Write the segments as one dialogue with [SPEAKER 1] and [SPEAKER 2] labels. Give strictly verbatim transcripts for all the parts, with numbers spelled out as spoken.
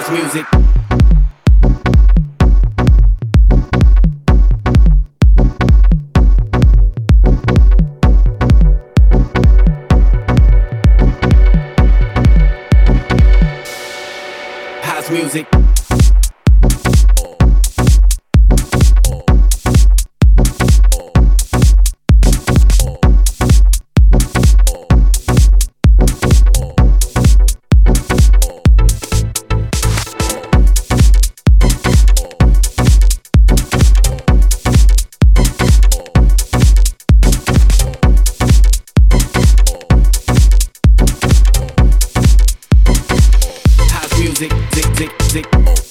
[SPEAKER 1] House music. House music. Zick, zick, zick, zick.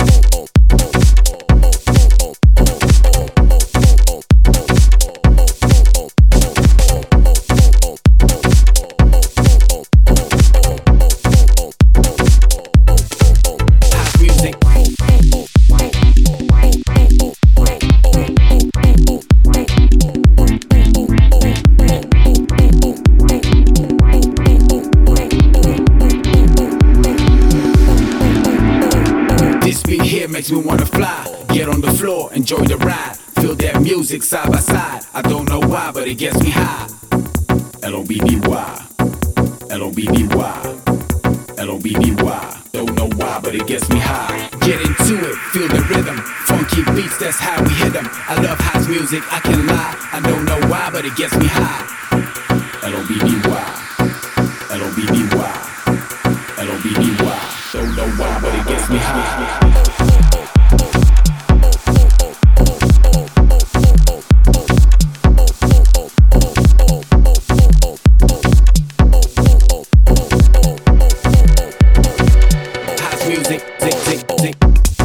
[SPEAKER 1] Makes me wanna fly, get on the floor, enjoy the ride, feel that music side by side. I don't know why, but it gets me high. L O B B Y, L O B B Y, L O B B Y. Don't know why, but it gets me high. Get into it, feel the rhythm, funky beats, that's how we hit them. I love house music, I can lie. I don't know why, but it gets me high. L O B B Y, L O B B Y, L O B B Y. Don't know why, but it gets me high. Music, zick, zick, zick.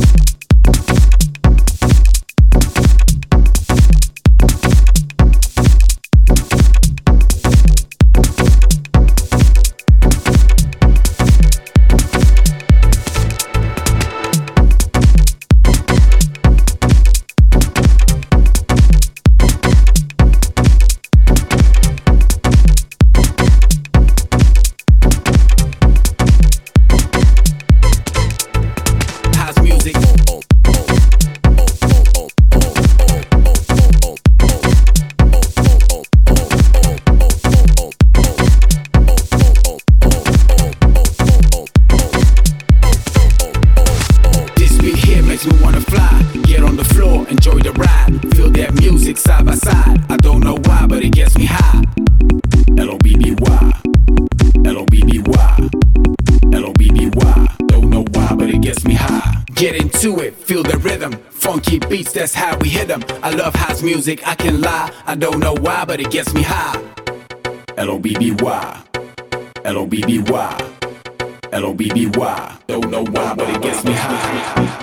[SPEAKER 1] Makes me wanna fly, get on the floor, enjoy the ride, feel that music side by side. I don't know why, but it gets me high. L O B B Y, L O B B Y, L O B B Y. Don't know why, but it gets me high. Get into it, feel the rhythm, funky beats, that's how we hit them. I love house music, I can lie. I don't know why, but it gets me high. L O B B Y, L O B B Y, L O B B Y. Don't know why, but it gets me high.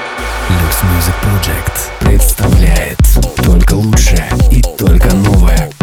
[SPEAKER 2] Luxe Music Project представляет только лучшее и только новое.